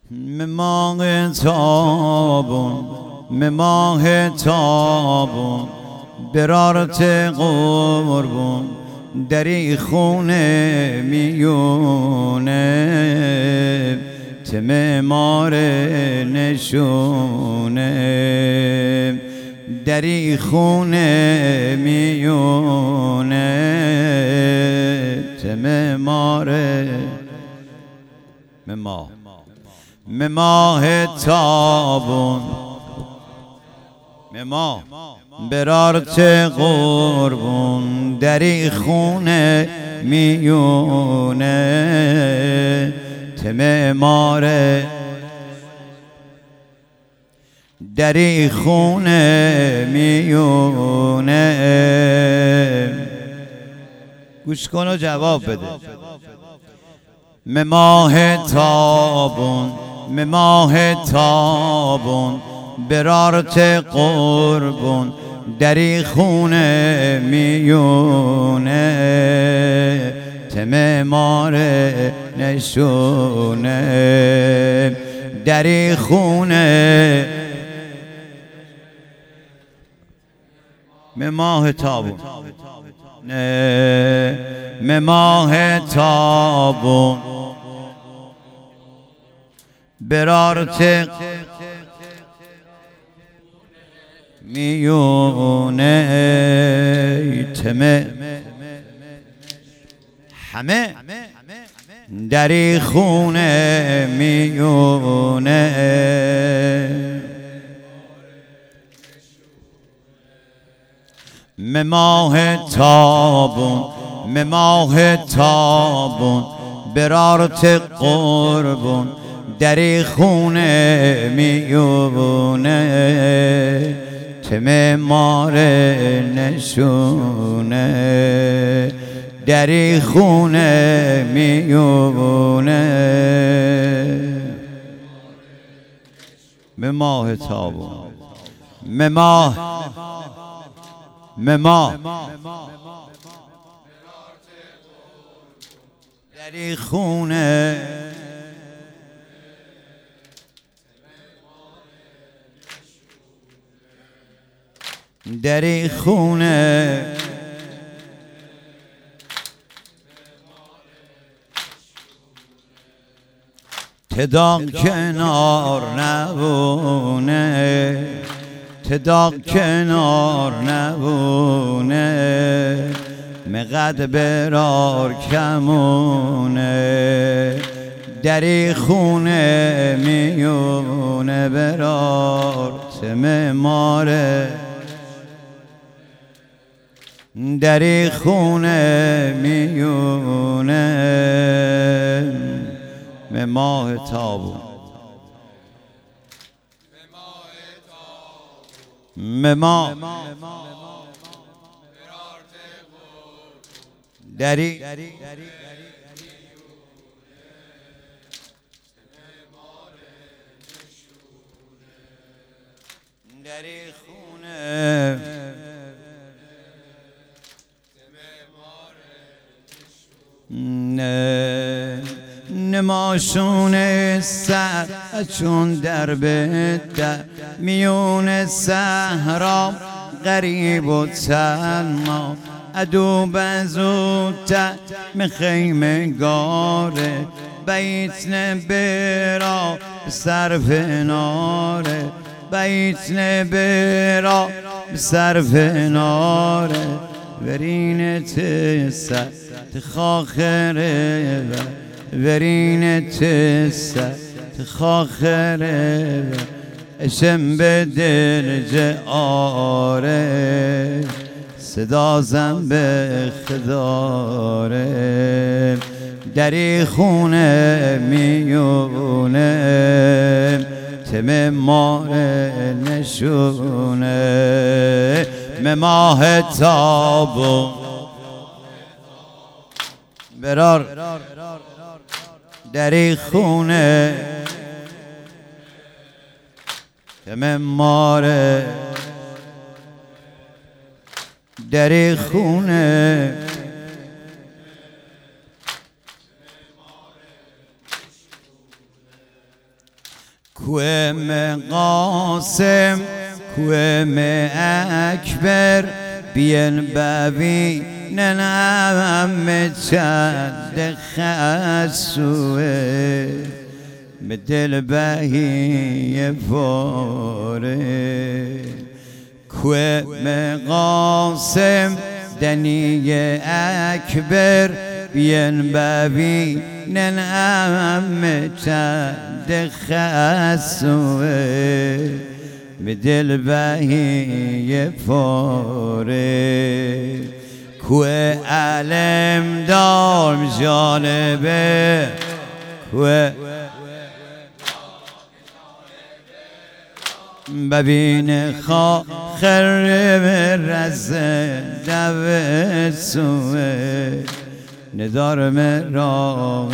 ماه تابون ماه تابون برارت قربون دری خونه میونه تم مار نشونه دری خونه میونه تم مار ماه تابون ماه برارت قربون دری خونه میونه تم ماره دری خونه میونه. گوش کن و جواب بده. ماه تابون ماه تابون برارت قربون دری خونه میونه تم مار نشونه دری خونه ماه تابون ماه تابون برارت میونه تمه همه دری خونه میونه ماه تابون ماه تابون برارت قربون دری خونه میونه تم مار نشونه دری خونه میونه ماه تابون ماه دری خونه دری خونه تداق کنار نبونه تداق کنار نبونه مقد برار کمونه دری خونه میونه برار تم ماره دری خونه میونه ماه تابون ماه دری دری خونه نماشون سر چون در بده میون صحرا غریب و تنها ادو بزوده مخیمه گاره بیت نبرا صرف ناره بیت نبرا صرف ناره ورین تسه تخاخره ورین تسه تخاخره اشم به درجه آره صدا زن به خداره دری خونه میونه تم مار نشونه ماه تابون برار دری خونه تم مار دری خونه کوه قاسم کوه اکبر بیان ببینن همه چند خسوه به دل بهی فاره کوه قاسم دنی اکبر بیان ببینن همه چند خسوه به دل بهی فاره کوه علم دار جانبه کوه ببین خاخر رزه دو سوه ندار مرا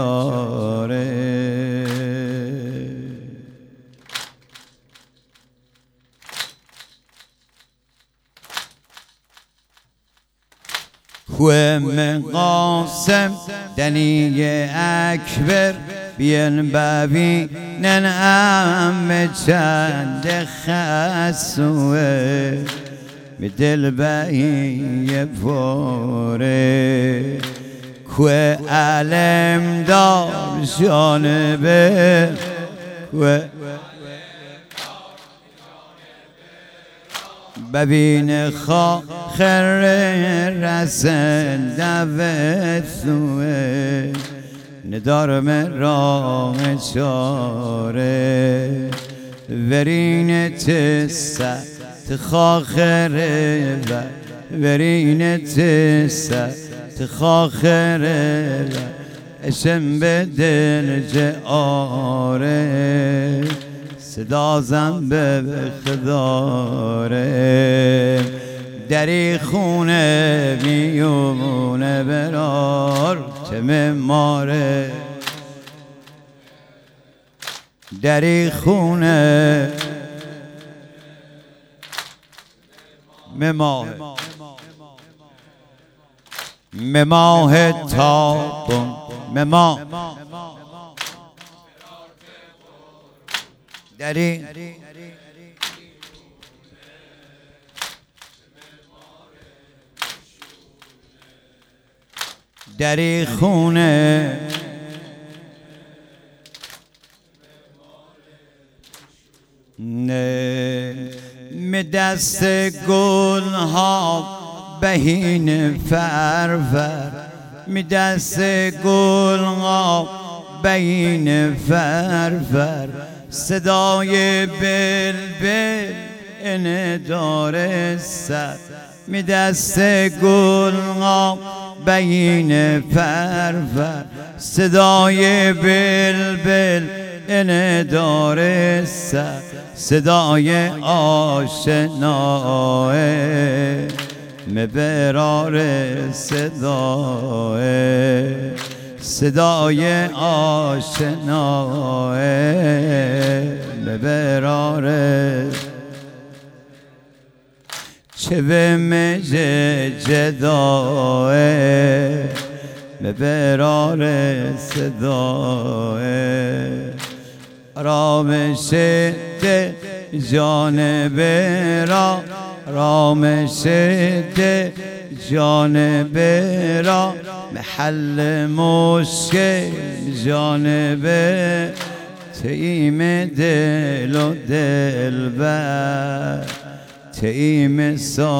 چاره کوه قاسم دنی اکبر بیان ببینن همه چند خسوه به دل بهی فاره کوه علم دار جانبه کوه ببین خاخر رسن دوثوه ندار مرا چاره ورین تسه تخاخره و ورین تسه تخاخره و اشم به دل جاره صدا زن به خداره دری خونه میونه برار چه مماره دری خونه مماه تابون مماه دری دری خونه نه می دست گل ها بهین فرور می دست گل ها بهین فرور صدای بلبل اینه داره سر می دست گل ها بین فرور صدای بلبل اینه داره سر صدای آشناه مبرار صداه صدای آشناه مبرار چه به مجه جداه مبرار صداه رامش ده جانب را رامش ده جانب را محل مشکل جانب تیم دل و دلبر تیم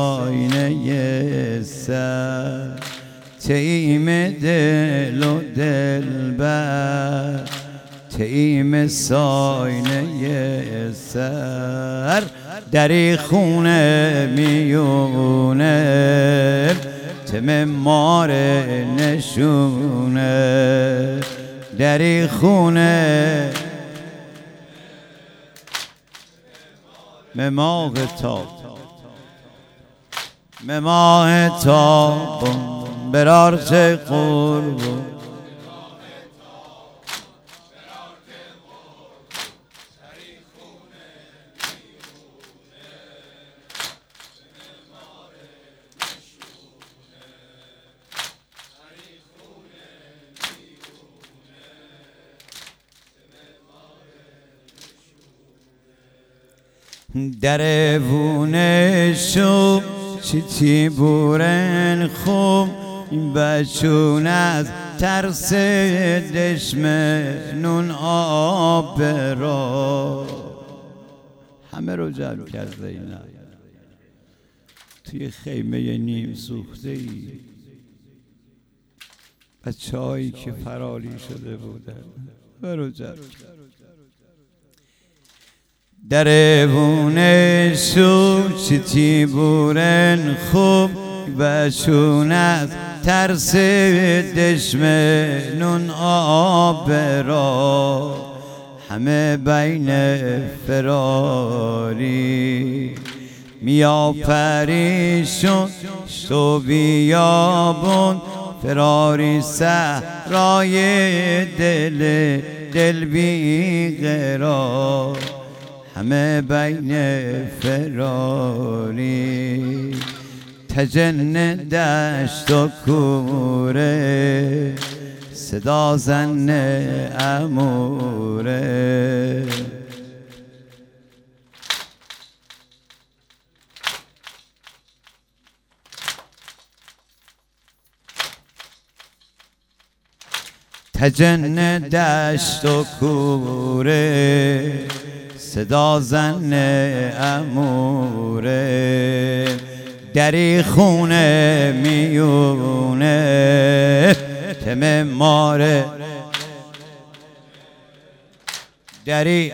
ساینه سر تیم دل و دلبر تیم ساینه سر دری خونه میونه تم مار نشونه دری خونه مماه تاب برار چه قربون درونشو چیتی بورن خوب این بچون از ترس دشمنون آب را همه رو جمع کرده اینا توی خیمه نیم سوخته ای بچه هایی که فراری شده بودن همه رو جمع کرده درونشو چیتی بورن خوب بچون از ترس دشمنون آب را همه بین فراری میا پریشون تو بیابون فراری صحرای دل بی قرار همه بین فراری تجن دشت و کوره صدا زن اموره تجن دشت و کوره صدا زن اموره دری خونه میونه تم ماره دری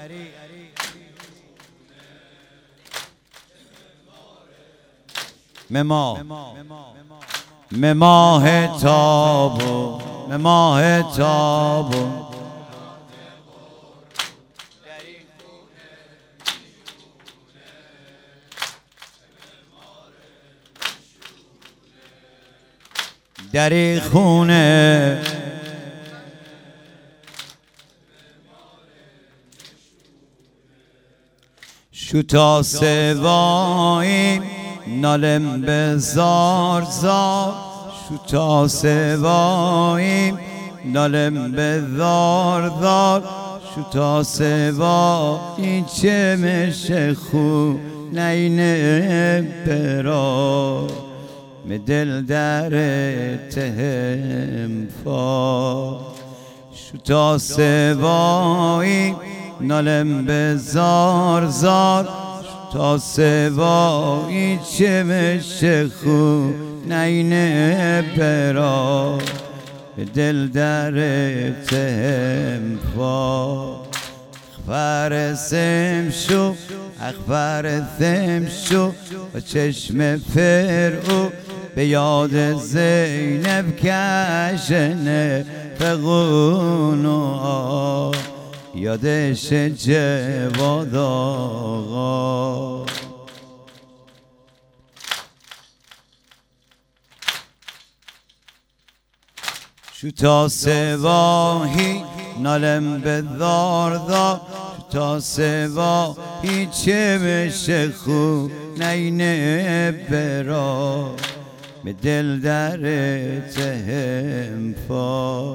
مماه تابو مماه تابو دری خونه شوتا سواییم نالم به زار زار شوتا سواییم نالم به زار زار شوتا سوایی چه مشه خو نینه برا دل در تهم فا شوتا سوایی نالم به زار زار شوتا سوایی چه مشه خو نینه برا دل در تهم فا اخبر سم شو اخبر سم شو و چشم فرعو به یاد زینب کشنه فقونو یادش جواد آقا شوتا سواهی نالم به دار دار شوتا سواهی چه بشه خو نینه برا به دل در تهم فا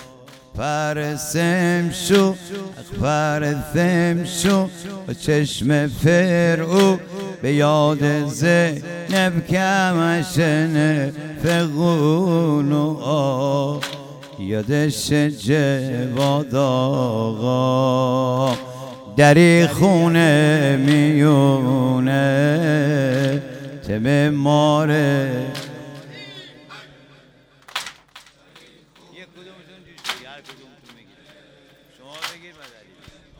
پرسم شو پرسم شو و چشم فرعو به یاد زینب کمشن فقونو آ یادش جواد آقا دری خونه میونه تم ماره یک کدومتون هر کدومتون میگیره شما بگیر مداری